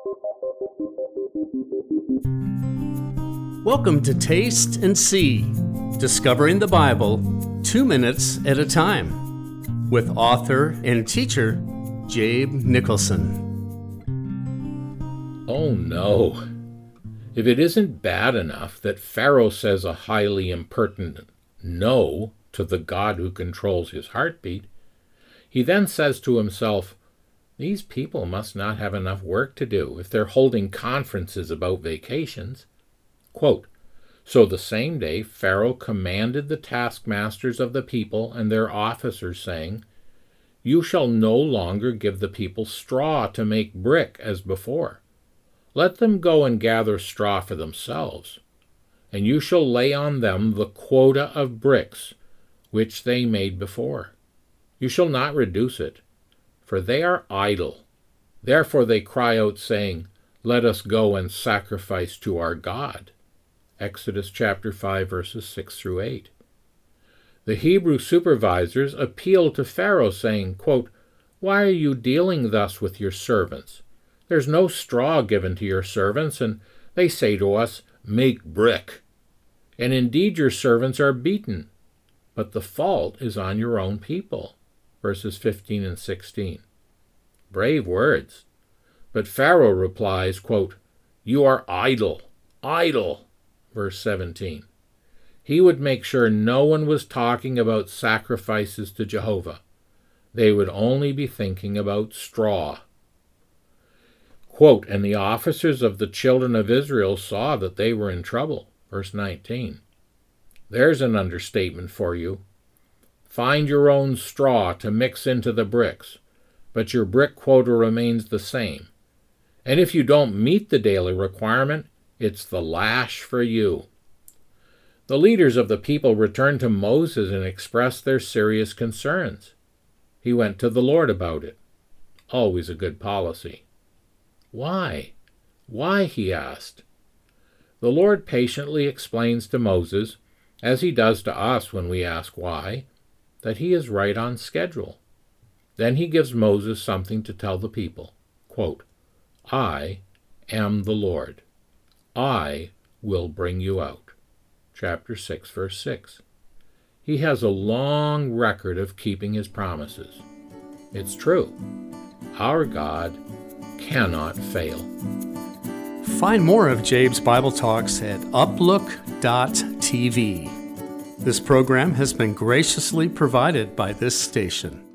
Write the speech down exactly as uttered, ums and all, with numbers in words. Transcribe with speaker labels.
Speaker 1: Welcome to Taste and See, Discovering the Bible, two minutes at a time, with author and teacher, Jabe Nicholson.
Speaker 2: Oh no. If it isn't bad enough that Pharaoh says a highly impertinent no to the God who controls his heartbeat, he then says to himself, these people must not have enough work to do if they're holding conferences about vacations. Quote, so the same day Pharaoh commanded the taskmasters of the people and their officers, saying, you shall no longer give the people straw to make brick as before. Let them go and gather straw for themselves, and you shall lay on them the quota of bricks which they made before. You shall not reduce it, for they are idle. Therefore they cry out, saying, let us go and sacrifice to our God. Exodus chapter five, verses six through eight. The Hebrew supervisors appealed to Pharaoh, saying, quote, why are you dealing thus with your servants? There's no straw given to your servants, and they say to us, make brick. And indeed your servants are beaten, but the fault is on your own people. Verses fifteen and sixteen. Brave words. But Pharaoh replies, quote, you are idle, idle. Verse seventeen. He would make sure no one was talking about sacrifices to Jehovah. They would only be thinking about straw. Quote, and the officers of the children of Israel saw that they were in trouble. Verse nineteen. There's an understatement for you. Find your own straw to mix into the bricks, but your brick quota remains the same. And if you don't meet the daily requirement, it's the lash for you. The leaders of the people returned to Moses and expressed their serious concerns. He went to the Lord about it. Always a good policy. Why? Why, he asked. The Lord patiently explains to Moses, as he does to us when we ask why, that he is right on schedule. Then he gives Moses something to tell the people. Quote, I am the Lord. I will bring you out. Chapter six, verse six. He has a long record of keeping his promises. It's true. Our God cannot fail.
Speaker 1: Find more of Jabe's Bible Talks at uplook dot t v. This program has been graciously provided by this station.